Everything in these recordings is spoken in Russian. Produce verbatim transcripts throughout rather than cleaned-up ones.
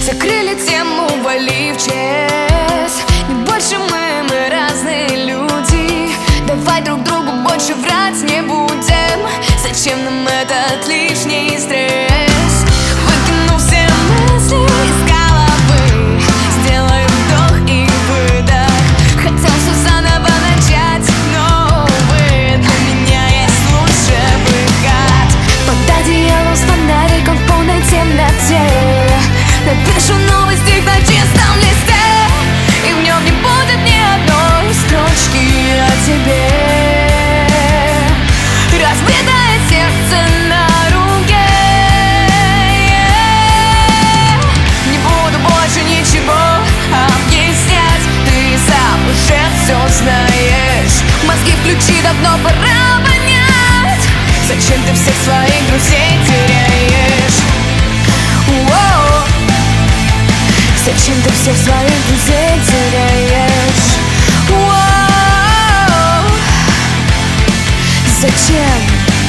закрыли тему, вали в честь. Не больше мы, мы разные люди. Давай друг другу больше врать не будем. Зачем нам этот лишний стресс? Выкину все мысли из головы, сделаю вдох и выдох. Хотел все заново начать, но, увы, для меня есть лучший выход. Под одеялом с фонариком в полной темноте напишу новый стих на чистом листе, и в нем не будет ни одной строчки о тебе. Разбитое сердце на руке, не буду больше ничего объяснять. Ты сам уже все знаешь. Мозги включи, давно пора понять, зачем ты всех своих друзей теряешь. Воу. Зачем ты всех своих друзей теряешь? Воу. Зачем?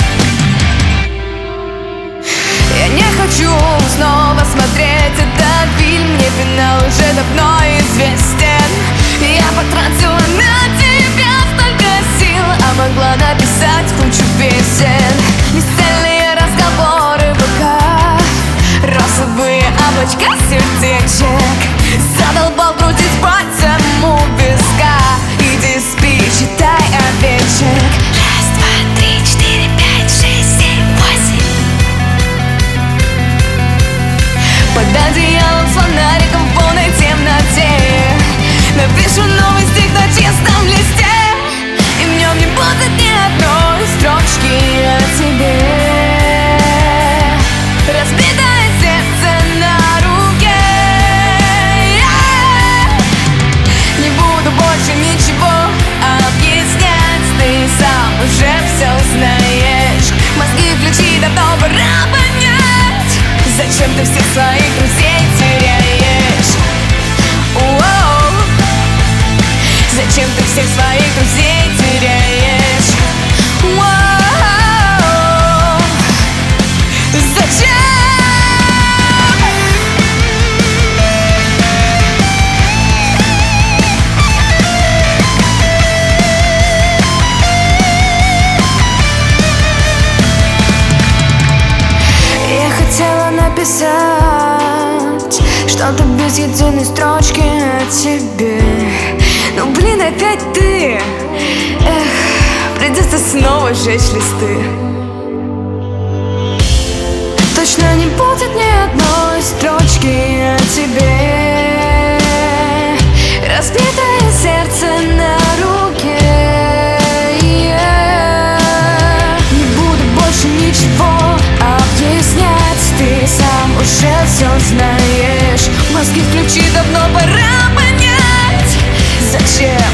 Я не хочу снова смотреть этот фильм, мне финал уже давно известен. Я потратила на тебя столько сил, а могла написать кучу песен. Бесцельные разговоры в ВК, розовые облачка сердечек. Задолбал крутить пальцем у виска. Иди спи, читай овечек. Раз, два, три, четыре, пять, шесть, семь, восемь. Под одеялом с фонариком в полной темноте напишу новый стих на чистом листе, и в нем не будет ни одной строчки о тебе. Разбитое сердце на руке, yeah! Не буду больше ничего объяснять. Ты сам уже все знаешь. Мозги включи, давно пора понять, зачем ты всех своих друзей теряешь. Воу. Зачем ты всех своих друзей теряешь? Воу. Зачем? Я хотела написать что-то без единой строчки о тебе, но, блин, опять ты. Эх, придется снова сжечь листы. Точно не будет ни одной строчки о тебе. Разбитое сердце на руке, yeah. Не буду больше ничего объяснять. Ты сам уже все знаешь. Мозги включи, давно пора понять, зачем